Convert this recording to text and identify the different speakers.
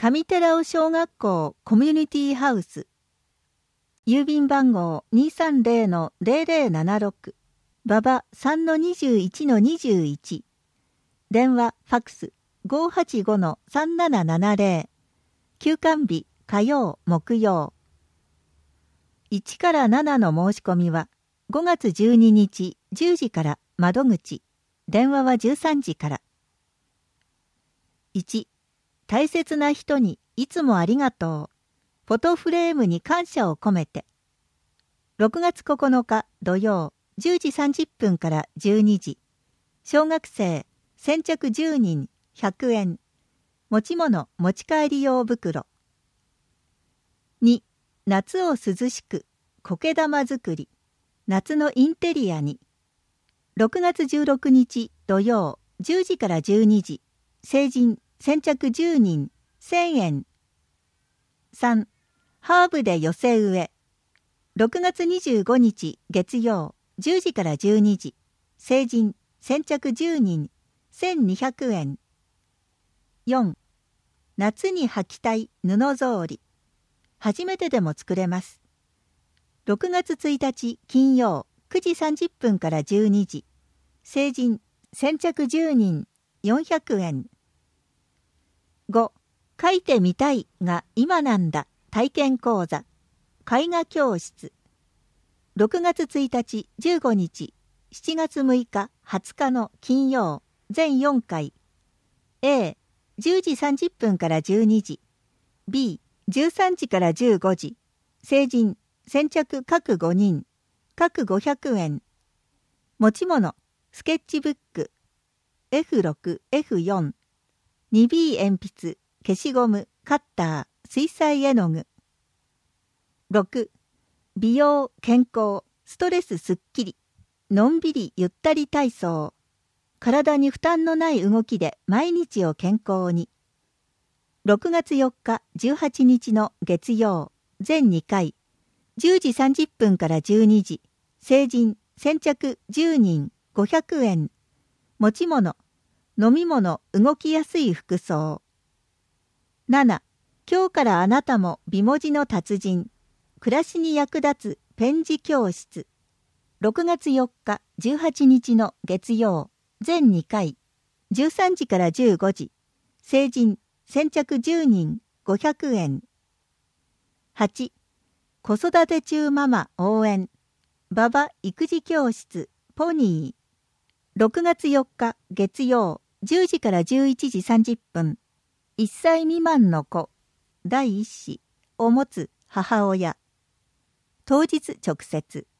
Speaker 1: 上寺尾小学校コミュニティハウス。郵便番号 230-0076。馬場 3-21-21。電話、ファックス 585-3770。休館日、火曜、木曜。1から7の申し込みは5月12日10時から窓口。電話は13時から。1、大切な人にいつもありがとう。フォトフレームに感謝を込めて。6月9日土曜10時30分から12時。小学生先着10人100円。持ち物持ち帰り用袋。2、夏を涼しく苔玉作り。夏のインテリアに。6月16日土曜10時から12時。成人先着10人1000円。3、ハーブで寄せ植え。6月25日月曜10時から12時。成人先着10人1200円。4、夏に履きたい布草履。初めてでも作れます。6月1日金曜9時30分から12時。成人先着10人400円。5、書いてみたいが今なんだ体験講座。絵画教室。6月1日15日7月6日20日の金曜全4回。A、10時30分から12時。B、13時から15時。成人先着各5人各500円。持ち物スケッチブック F6、F4、2B 鉛筆、消しゴム、カッター、水彩絵の具。6、美容、健康、ストレスすっきり、のんびりゆったり体操。体に負担のない動きで毎日を健康に。6月4日、18日の月曜、全2回。10時30分から12時。成人、先着10人、500円。持ち物、飲み物、動きやすい服装。7、今日からあなたも美文字の達人。暮らしに役立つペン字教室。6月4日、18日の月曜、全2回。13時から15時。成人、先着10人、500円。8、子育て中ママ応援。馬場育児教室、ポニー。6月4日、月曜、10時から11時30分。1歳未満の子、第1子を持つ母親。当日直接。